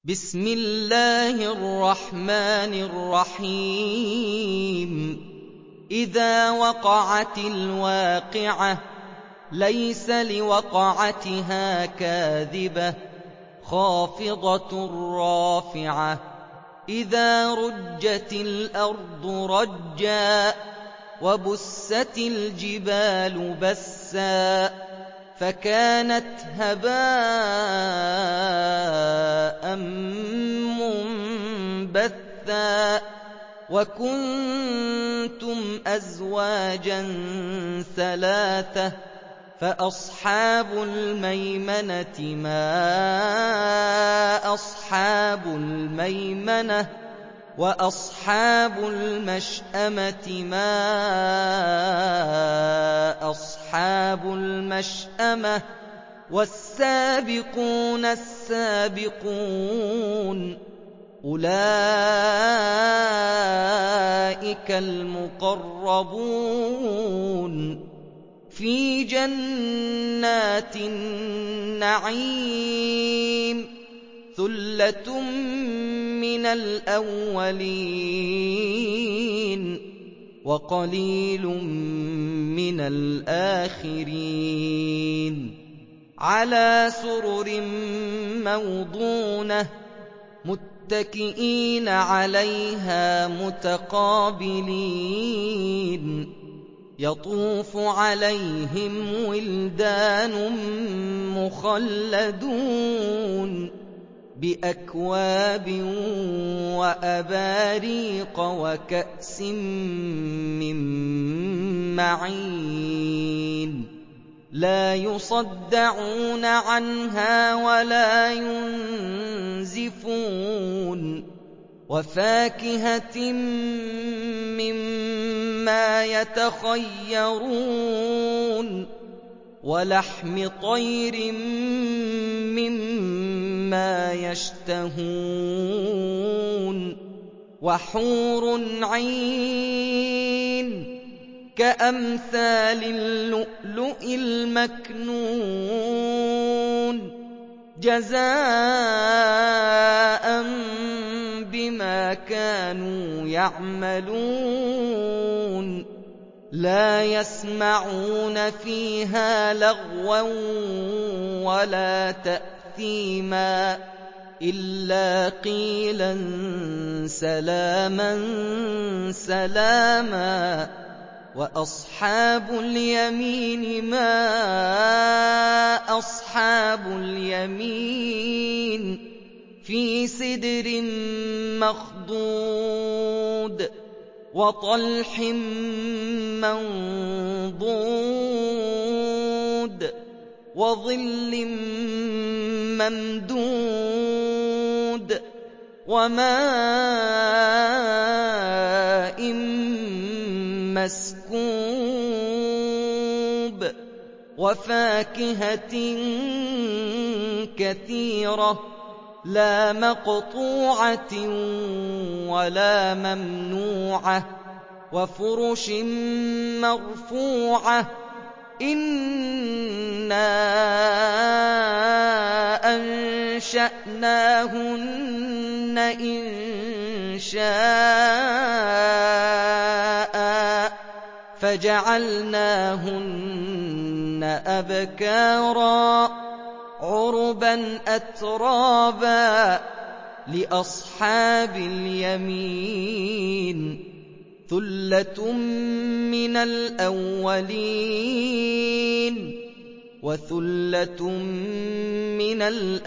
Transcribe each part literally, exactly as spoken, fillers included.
بسم الله الرحمن الرحيم إذا وقعت الواقعة ليس لوقعتها كاذبة خافضة رافعة إذا رجت الأرض رجا وبست الجبال بسا فكانت هباء منبثا وكنتم أزواجا ثلاثة فأصحاب الميمنة ما أصحاب الميمنة وأصحاب المشأمة ما أصحاب المشأمة والسابقون السابقون أولئك المقربون في جنات النعيم ثلة من الأولين وقليل من الآخرين على سرر موضونة متكئين عليها متقابلين يطوف عليهم ولدان مخلدون بأكواب وأباريق وكأس من معين لا يصدعون عنها ولا ينزفون وفاكهة مما يتخيرون ولحم طير مما يشتهون وحور عين كأمثال اللؤلؤ المكنون جزاء بما كانوا يعملون لا يسمعون فيها لغوا ولا تأثيما إلا قيلا سلاما سلاما وأصحاب اليمين ما أصحاب اليمين في سدر مخضود وطلح منضود وظل ممدود وماء مسكوب وفاكهة كثيرة لا مقطوعة ولا ممنوعة وفرش مرفوعة إنا أنشأناهن إنشاء فجعلناهن أبكارا عربا أترابا لأصحاب اليمين ثلة من الأولين وثلة من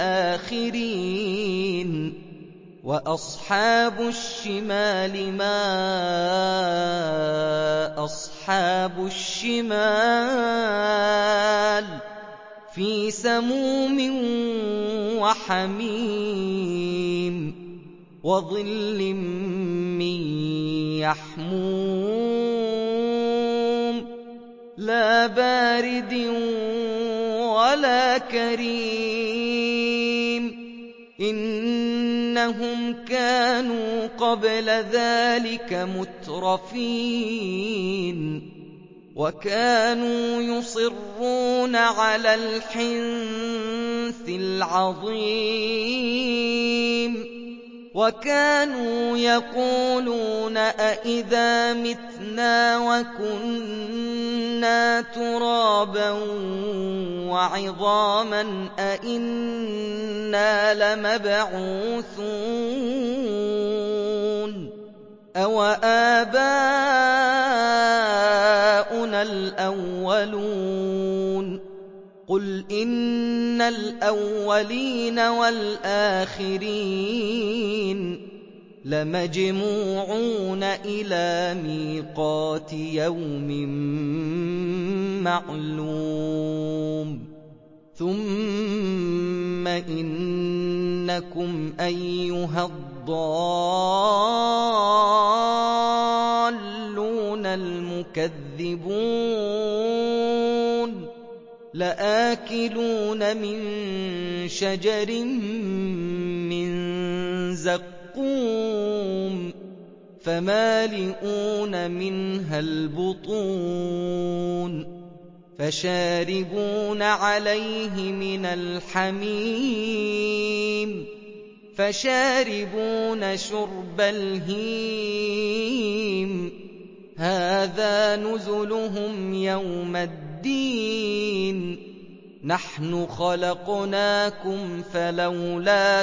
الآخرين وأصحاب الشمال ما أصحاب الشمال في سموم وحميم وظل من يحموم لا بارد ولا كريم إنهم كانوا قبل ذلك مترفين وكانوا يصرون على الحنث العظيم وَكَانُوا يَقُولُونَ أَإِذَا مِتْنَا وَكُنَّا تُرَابًا وَعِظَامًا أَإِنَّا لَمَبْعُوثُونَ أَوَآبَاؤُنَا الْأَوَّلُونَ قُلْ إِنَّ الْأَوَّلِينَ وَالْآخِرِينَ لَمَجْمُوعُونَ إِلَىٰ مِيقَاتِ يَوْمٍ مَّعْلُومٍ ثُمَّ إِنَّكُمْ أَيُّهَا الضَّالُّونَ الْمُكَذِّبُونَ لَآكِلُونَ مِن شَجَرٍ مِّن زَقُّومٍ فَمَالِئُونَ مِنْهَا الْبُطُونَ فَشَارِبُونَ عَلَيْهِ مِنَ الْحَمِيمِ فَشَارِبُونَ شُرْبَ الْهِيمِ هَٰذَا نُزُلُهُمْ يَوْمَ الدِّينِ نَحْنُ خَلَقْنَاكُمْ فَلَوْلَا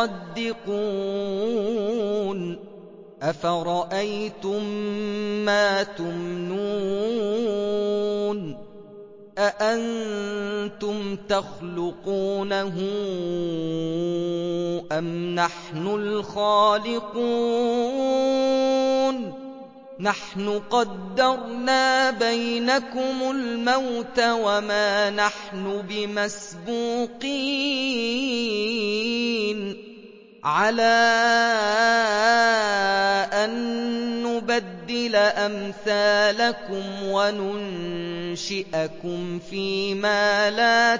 تُصَدِّقُونَ أَفَرَأَيْتُم مَّا تُمْنُونَ أَأَنتُمْ تَخْلُقُونَهُ أَمْ نَحْنُ الْخَالِقُونَ نَحْنُ قَدَّرْنَا بَيْنَكُمُ الْمَوْتَ وَمَا نَحْنُ بِمَسْبُوقِينَ عَلَىٰ أَن نُّبَدِّلَ أَمْثَالَكُمْ وَنُنشِئَكُمْ فِيمَا لَا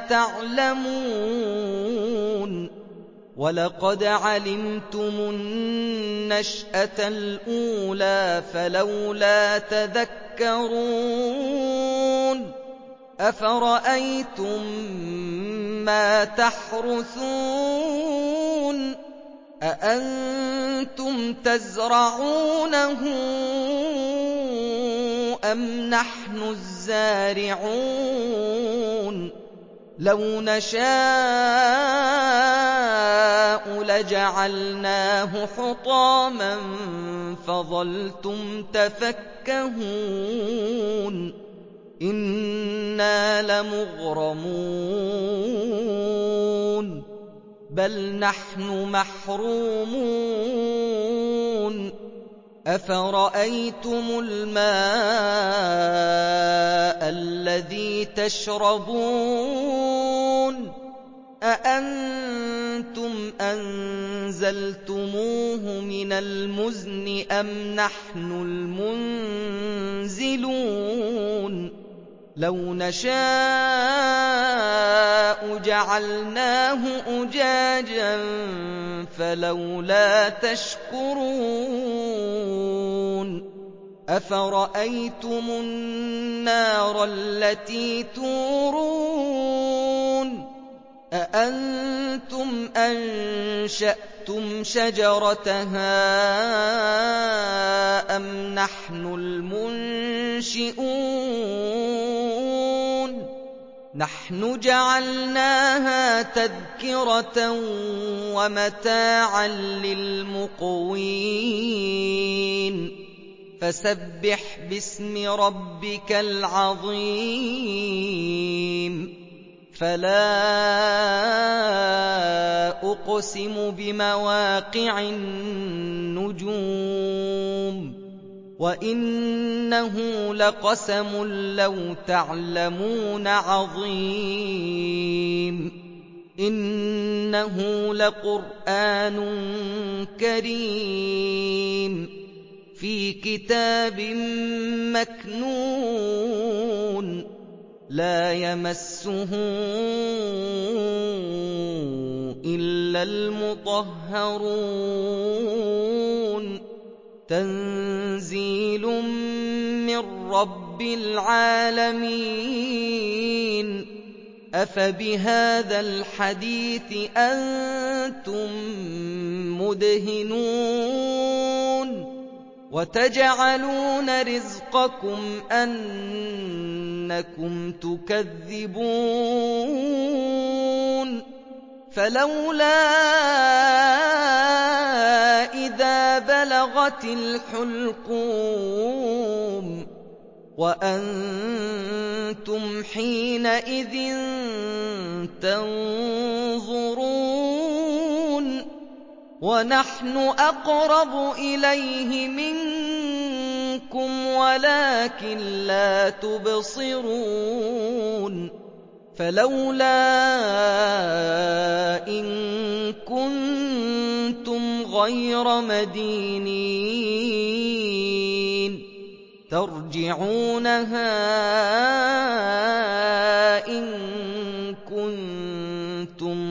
تَعْلَمُونَ وَلَقَدْ عَلِمْتُمُ النَّشْأَةَ الْأُولَىٰ فَلَوْلَا تَذَكَّرُونَ أَفَرَأَيْتُم مَّا تَحْرُثُونَ أَأَنتُمْ تَزْرَعُونَهُ أَمْ نَحْنُ الزَّارِعُونَ لَوْ نَشَاءُ لَجَعَلْنَاهُ حُطَامًا فَظَلْتُمْ تَفَكَّهُونَ إِنَّا لَمُغْرَمُونَ بَلْ نَحْنُ مَحْرُومُونَ أَفَرَأَيْتُمُ الْمَاءَ الَّذِي تَشْرَبُونَ أَأَنتُمْ أَنزَلْتُمُوهُ مِنَ الْمُزْنِ أَمْ نَحْنُ الْمُنزِلُونَ لَوْ نَشَاءُ جَعَلْنَاهُ أُجَاجًا فَلَوْلَا تَشْكُرُونَ أَفَرَأَيْتُمُ النَّارَ الَّتِي تُورُونَ أَأَنتُمْ أَنشَأْتُمْ شَجَرَتَهَا أَمْ نَحْنُ الْمُنشِئُونَ نَحْنُ جَعَلْنَاهَا تَذْكِرَةً وَمَتَاعًا لِّلْمُقْوِينَ فَسَبِّحْ بِاسْمِ رَبِّكَ الْعَظِيمِ فَلَا أُقْسِمُ بِمَوَاقِعِ النُّجُومِ وَإِنَّهُ لَقَسَمٌ لَّوْ تَعْلَمُونَ عَظِيمٌ إِنَّهُ لَقُرْآنٌ كَرِيمٌ فِي كِتَابٍ مَّكْنُونٍ لَّا يَمَسُّهُ إِلَّا الْمُطَهَّرُونَ تَنزِيلٌ مِّن رَّبِّ الْعَالَمِينَ أَفَبِهَٰذَا الْحَدِيثِ أَنتُم مُدْهِنُونَ وَتَجْعَلُونَ رِزْقَكُمْ أَنَّكُمْ تُكَذِّبُونَ فَلَوْلَا إِذَا بَلَغَتِ الْحُلْقُومَ وَأَنتُمْ حِينَئِذٍ تَنظُرُونَ وَنَحْنُ أَقْرَبُ إِلَيْهِ مِنكُمْ وَلَٰكِن لَّا تُبْصِرُونَ فَلَوْلَا إِن كُنتُمْ غَيْرَ مَدِينِينَ تَرْجِعُونَهَا إِن كُنتُمْ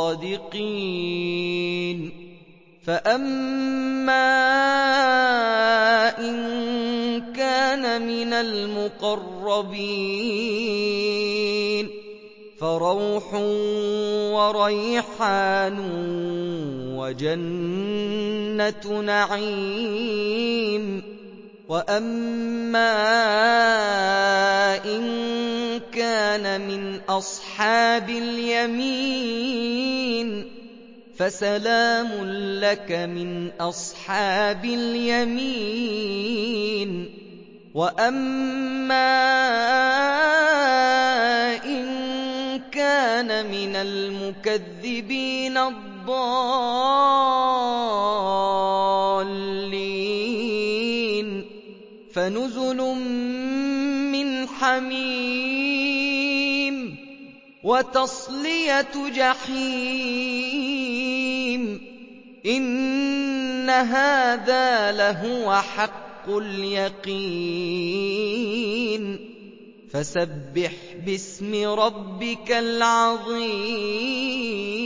صَادِقِينَ فَأَمَّا إِن كَانَ مِنَ الْمُقَرَّبِينَ فَرَوْحٌ وَرَيْحَانٌ وَجَنَّتُ نَعِيمٍ وَأَمَّا إِن كَانَ مِنْ أَصْحَابِ الْيَمِينِ فَسَلَامٌ لَّكَ مِنْ أَصْحَابِ الْيَمِينِ وَأَمَّا إِن كَانَ مِنَ الْمُكَذِّبِينَ الضَّالِّينَ فَنُزُلٌ مِّنْ حَمِيمٍ وَتَصْلِيَةُ جَحِيمٍ إِنَّ هَٰذَا لَهُوَ حَقُّ الْيَقِينِ فَسَبِّحْ بِاسْمِ رَبِّكَ الْعَظِيمِ